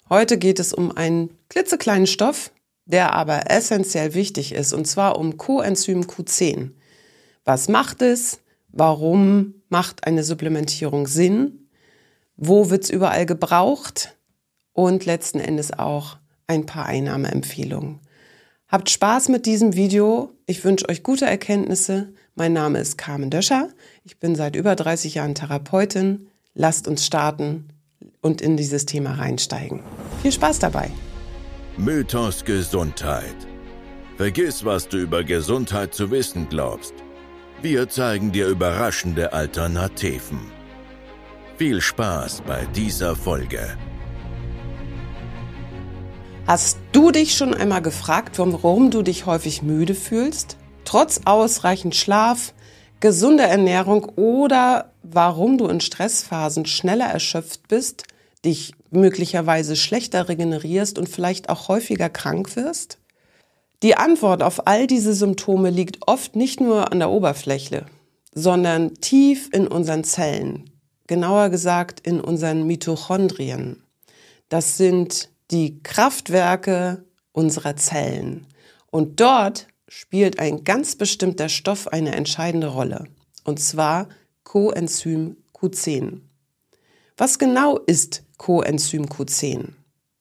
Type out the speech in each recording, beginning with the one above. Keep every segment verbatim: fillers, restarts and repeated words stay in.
Heute geht es um einen klitzekleinen Stoff, der aber essentiell wichtig ist, und zwar um Coenzym Q zehn. Was macht es? Warum macht eine Supplementierung Sinn? Wo wird es überall gebraucht? Und letzten Endes auch ein paar Einnahmeempfehlungen. Habt Spaß mit diesem Video. Ich wünsche euch gute Erkenntnisse. Mein Name ist Carmen Döscher. Ich bin seit über dreißig Jahren Therapeutin. Lasst uns starten und in dieses Thema reinsteigen. Viel Spaß dabei. Mythos Gesundheit. Vergiss, was du über Gesundheit zu wissen glaubst. Wir zeigen dir überraschende Alternativen. Viel Spaß bei dieser Folge. Hast du dich schon einmal gefragt, warum du dich häufig müde fühlst, trotz ausreichend Schlaf, gesunder Ernährung oder warum du in Stressphasen schneller erschöpft bist, dich möglicherweise schlechter regenerierst und vielleicht auch häufiger krank wirst? Die Antwort auf all diese Symptome liegt oft nicht nur an der Oberfläche, sondern tief in unseren Zellen, genauer gesagt in unseren Mitochondrien. Das sind die Kraftwerke unserer Zellen. Und dort spielt ein ganz bestimmter Stoff eine entscheidende Rolle, und zwar Coenzym Q zehn. Was genau ist Coenzym Q zehn?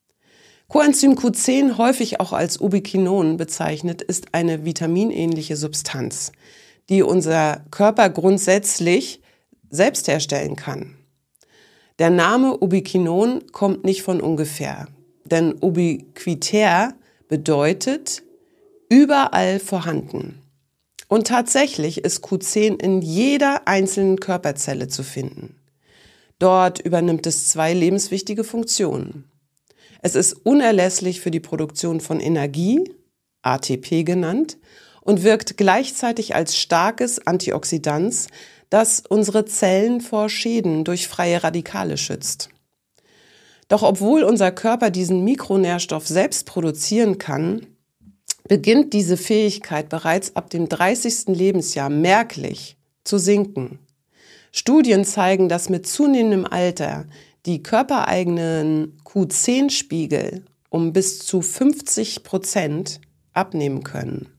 Coenzym Q zehn, häufig auch als Ubiquinon bezeichnet, ist eine vitaminähnliche Substanz, die unser Körper grundsätzlich selbst herstellen kann. Der Name Ubiquinon kommt nicht von ungefähr, denn ubiquitär bedeutet überall vorhanden. Und tatsächlich ist Q zehn in jeder einzelnen Körperzelle zu finden. Dort übernimmt es zwei lebenswichtige Funktionen. Es ist unerlässlich für die Produktion von Energie, A T P genannt, und wirkt gleichzeitig als starkes Antioxidant, das unsere Zellen vor Schäden durch freie Radikale schützt. Doch obwohl unser Körper diesen Mikronährstoff selbst produzieren kann, beginnt diese Fähigkeit bereits ab dem dreißigsten Lebensjahr merklich zu sinken. Studien zeigen, dass mit zunehmendem Alter die körpereigenen Q zehn Spiegel um bis zu fünfzig Prozent abnehmen können.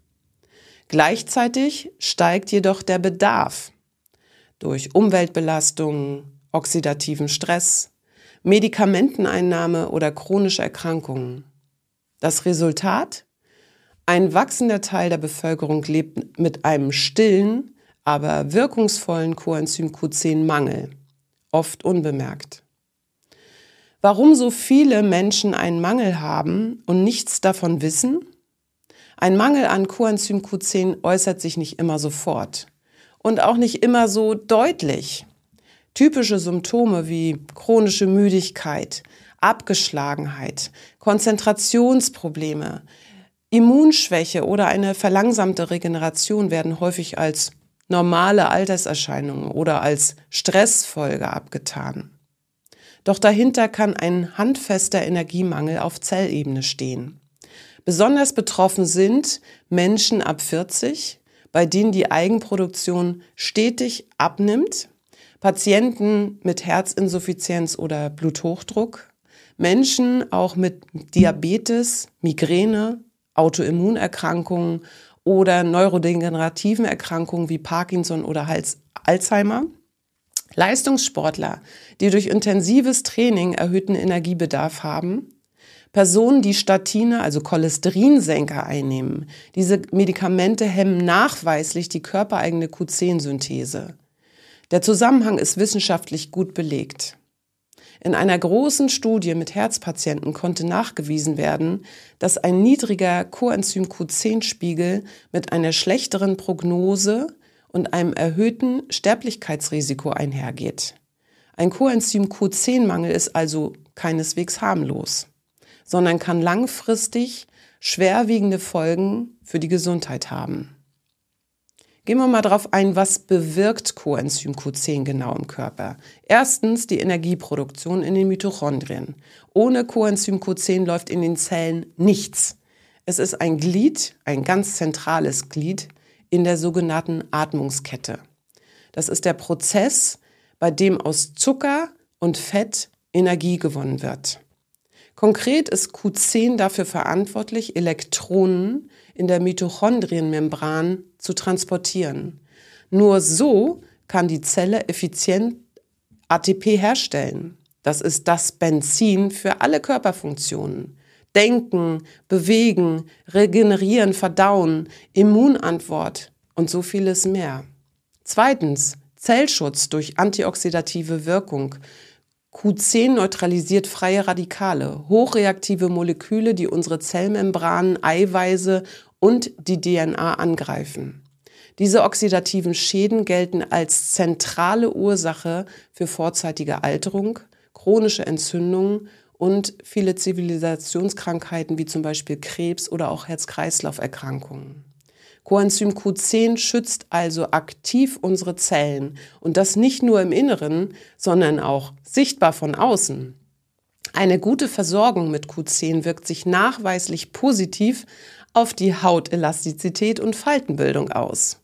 Gleichzeitig steigt jedoch der Bedarf durch Umweltbelastungen, oxidativen Stress, Medikamenteneinnahme oder chronische Erkrankungen. Das Resultat? Ein wachsender Teil der Bevölkerung lebt mit einem stillen, aber wirkungsvollen Coenzym Q zehn Mangel, oft unbemerkt. Warum so viele Menschen einen Mangel haben und nichts davon wissen? Ein Mangel an Coenzym Q zehn äußert sich nicht immer sofort und auch nicht immer so deutlich. Typische Symptome wie chronische Müdigkeit, Abgeschlagenheit, Konzentrationsprobleme, Immunschwäche oder eine verlangsamte Regeneration werden häufig als normale Alterserscheinungen oder als Stressfolge abgetan. Doch dahinter kann ein handfester Energiemangel auf Zellebene stehen. Besonders betroffen sind Menschen ab vierzig, bei denen die Eigenproduktion stetig abnimmt, Patienten mit Herzinsuffizienz oder Bluthochdruck, Menschen auch mit Diabetes, Migräne, Autoimmunerkrankungen oder neurodegenerativen Erkrankungen wie Parkinson oder Alzheimer, Leistungssportler, die durch intensives Training erhöhten Energiebedarf haben, Personen, die Statine, also Cholesterinsenker einnehmen. Diese Medikamente hemmen nachweislich die körpereigene Q zehn Synthese. Der Zusammenhang ist wissenschaftlich gut belegt. In einer großen Studie mit Herzpatienten konnte nachgewiesen werden, dass ein niedriger Coenzym Q zehn Spiegel mit einer schlechteren Prognose und einem erhöhten Sterblichkeitsrisiko einhergeht. Ein Coenzym Q zehn Mangel ist also keineswegs harmlos, sondern kann langfristig schwerwiegende Folgen für die Gesundheit haben. Gehen wir mal darauf ein, was bewirkt Coenzym Q zehn genau im Körper. Erstens die Energieproduktion in den Mitochondrien. Ohne Coenzym Q zehn läuft in den Zellen nichts. Es ist ein Glied, ein ganz zentrales Glied in der sogenannten Atmungskette. Das ist der Prozess, bei dem aus Zucker und Fett Energie gewonnen wird. Konkret ist Q zehn dafür verantwortlich, Elektronen in der Mitochondrienmembran zu transportieren. Nur so kann die Zelle effizient A T P herstellen. Das ist das Benzin für alle Körperfunktionen. Denken, bewegen, regenerieren, verdauen, Immunantwort und so vieles mehr. Zweitens, Zellschutz durch antioxidative Wirkung. Q zehn neutralisiert freie Radikale, hochreaktive Moleküle, die unsere Zellmembranen, Eiweiße und die D N A angreifen. Diese oxidativen Schäden gelten als zentrale Ursache für vorzeitige Alterung, chronische Entzündungen und viele Zivilisationskrankheiten wie zum Beispiel Krebs oder auch Herz-Kreislauf-Erkrankungen. Coenzym Q zehn schützt also aktiv unsere Zellen und das nicht nur im Inneren, sondern auch sichtbar von außen. Eine gute Versorgung mit Q zehn wirkt sich nachweislich positiv auf die Hautelastizität und Faltenbildung aus.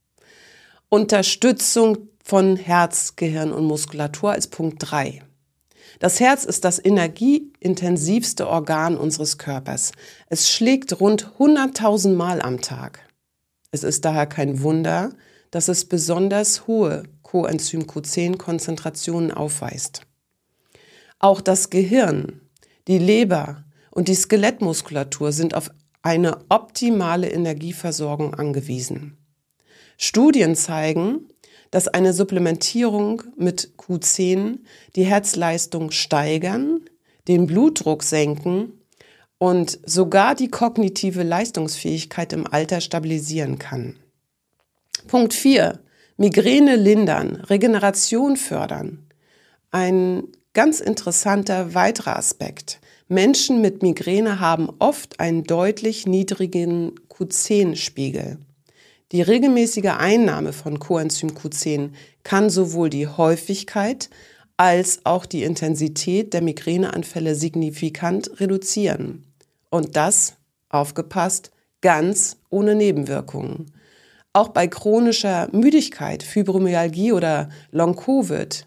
Unterstützung von Herz, Gehirn und Muskulatur als Punkt drei. Das Herz ist das energieintensivste Organ unseres Körpers. Es schlägt rund hunderttausend Mal am Tag. Es ist daher kein Wunder, dass es besonders hohe Coenzym Q zehn Konzentrationen aufweist. Auch das Gehirn, die Leber und die Skelettmuskulatur sind auf eine optimale Energieversorgung angewiesen. Studien zeigen, dass eine Supplementierung mit Q zehn die Herzleistung steigern, den Blutdruck senken und sogar die kognitive Leistungsfähigkeit im Alter stabilisieren kann. Punkt vier. Migräne lindern, Regeneration fördern. Ein ganz interessanter weiterer Aspekt. Menschen mit Migräne haben oft einen deutlich niedrigen Q zehn Spiegel. Die regelmäßige Einnahme von Coenzym Q zehn kann sowohl die Häufigkeit als auch die Intensität der Migräneanfälle signifikant reduzieren. Und das, aufgepasst, ganz ohne Nebenwirkungen. Auch bei chronischer Müdigkeit, Fibromyalgie oder Long-Covid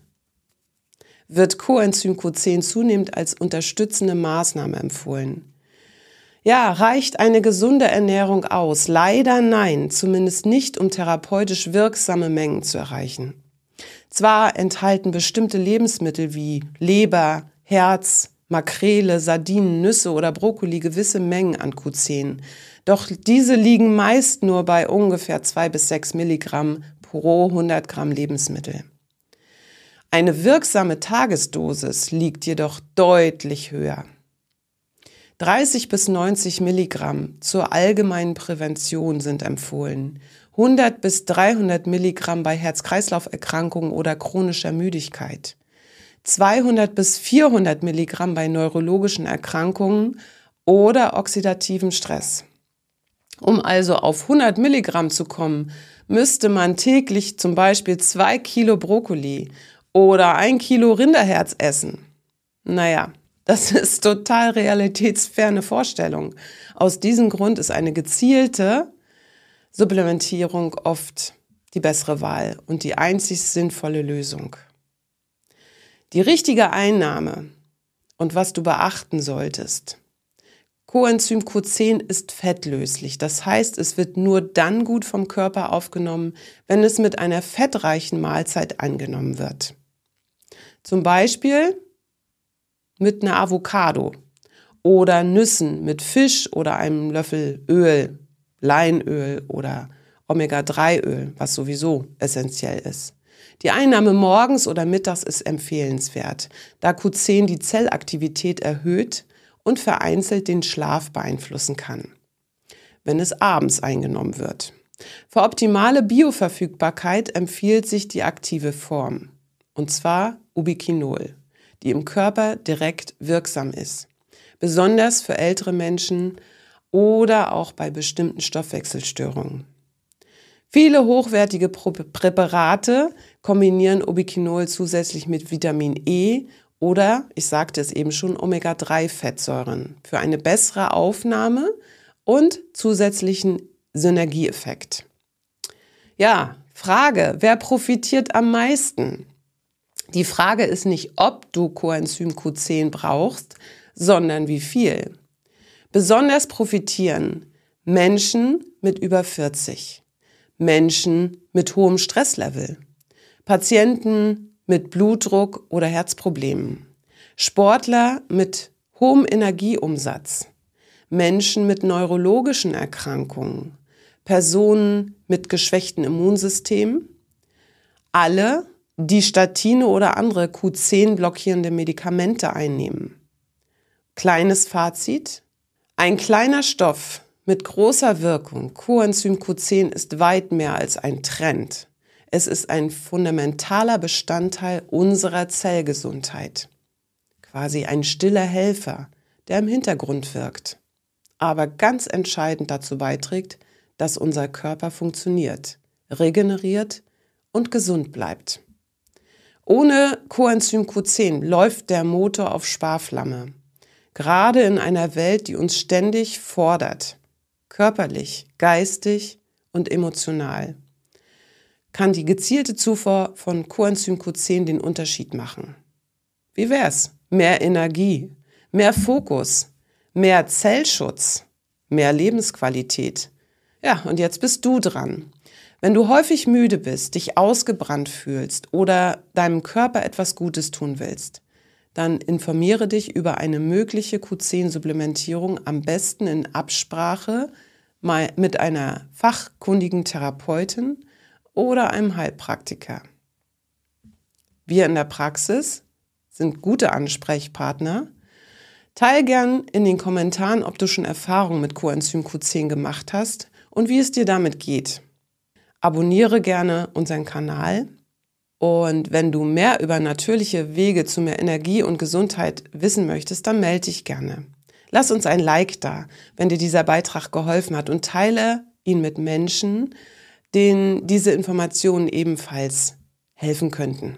wird Coenzym Q zehn zunehmend als unterstützende Maßnahme empfohlen. Ja, reicht eine gesunde Ernährung aus? Leider nein, zumindest nicht, um therapeutisch wirksame Mengen zu erreichen. Zwar enthalten bestimmte Lebensmittel wie Leber, Herz, Makrele, Sardinen, Nüsse oder Brokkoli gewisse Mengen an Q zehn. Doch diese liegen meist nur bei ungefähr zwei bis sechs Milligramm pro hundert Gramm Lebensmittel. Eine wirksame Tagesdosis liegt jedoch deutlich höher. dreißig bis neunzig Milligramm zur allgemeinen Prävention sind empfohlen. hundert bis dreihundert Milligramm bei Herz-Kreislauf-Erkrankungen oder chronischer Müdigkeit. zweihundert bis vierhundert Milligramm bei neurologischen Erkrankungen oder oxidativem Stress. Um also auf hundert Milligramm zu kommen, müsste man täglich zum Beispiel zwei Kilo Brokkoli oder ein Kilo Rinderherz essen. Naja, das ist total realitätsferne Vorstellung. Aus diesem Grund ist eine gezielte Supplementierung oft die bessere Wahl und die einzig sinnvolle Lösung. Die richtige Einnahme und was du beachten solltest. Coenzym Q zehn ist fettlöslich, das heißt, es wird nur dann gut vom Körper aufgenommen, wenn es mit einer fettreichen Mahlzeit eingenommen wird. Zum Beispiel mit einer Avocado oder Nüssen mit Fisch oder einem Löffel Öl, Leinöl oder Omega drei Öl, was sowieso essentiell ist. Die Einnahme morgens oder mittags ist empfehlenswert, da Q zehn die Zellaktivität erhöht und vereinzelt den Schlaf beeinflussen kann, wenn es abends eingenommen wird. Für optimale Bioverfügbarkeit empfiehlt sich die aktive Form, und zwar Ubiquinol, die im Körper direkt wirksam ist, besonders für ältere Menschen oder auch bei bestimmten Stoffwechselstörungen. Viele hochwertige Präparate kombinieren Ubiquinol zusätzlich mit Vitamin E oder, ich sagte es eben schon, Omega drei Fettsäuren für eine bessere Aufnahme und zusätzlichen Synergieeffekt. Ja, Frage, wer profitiert am meisten? Die Frage ist nicht, ob du Coenzym Q zehn brauchst, sondern wie viel. Besonders profitieren Menschen mit über vierzig, Menschen mit hohem Stresslevel, Patienten mit Blutdruck oder Herzproblemen, Sportler mit hohem Energieumsatz, Menschen mit neurologischen Erkrankungen, Personen mit geschwächtem Immunsystem, alle, die Statine oder andere Q zehn blockierende Medikamente einnehmen. Kleines Fazit: Ein kleiner Stoff mit großer Wirkung, Coenzym Q zehn, ist weit mehr als ein Trend. Es ist ein fundamentaler Bestandteil unserer Zellgesundheit. Quasi ein stiller Helfer, der im Hintergrund wirkt, aber ganz entscheidend dazu beiträgt, dass unser Körper funktioniert, regeneriert und gesund bleibt. Ohne Coenzym Q zehn läuft der Motor auf Sparflamme. Gerade in einer Welt, die uns ständig fordert, körperlich, geistig und emotional, kann die gezielte Zufuhr von Coenzym Q zehn den Unterschied machen. Wie wär's? Mehr Energie, mehr Fokus, mehr Zellschutz, mehr Lebensqualität. Ja, und jetzt bist du dran. Wenn du häufig müde bist, dich ausgebrannt fühlst oder deinem Körper etwas Gutes tun willst, dann informiere dich über eine mögliche Q zehn Supplementierung, am besten in Absprache mit einer fachkundigen Therapeutin oder einem Heilpraktiker. Wir in der Praxis sind gute Ansprechpartner. Teil gern in den Kommentaren, ob du schon Erfahrungen mit Coenzym Q zehn gemacht hast und wie es dir damit geht. Abonniere gerne unseren Kanal. Und wenn du mehr über natürliche Wege zu mehr Energie und Gesundheit wissen möchtest, dann melde dich gerne. Lass uns ein Like da, wenn dir dieser Beitrag geholfen hat, und teile ihn mit Menschen, denen diese Informationen ebenfalls helfen könnten.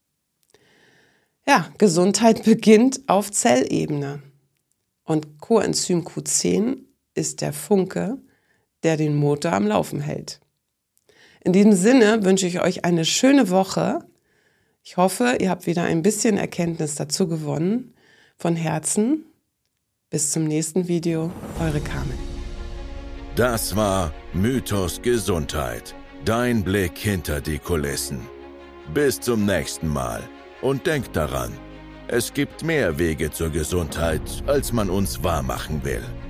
Ja, Gesundheit beginnt auf Zellebene. Und Coenzym Q zehn ist der Funke, der den Motor am Laufen hält. In diesem Sinne wünsche ich euch eine schöne Woche. Ich hoffe, ihr habt wieder ein bisschen Erkenntnis dazu gewonnen. Von Herzen, bis zum nächsten Video, eure Carmen. Das war Mythos Gesundheit, dein Blick hinter die Kulissen. Bis zum nächsten Mal und denk daran, es gibt mehr Wege zur Gesundheit, als man uns wahrmachen will.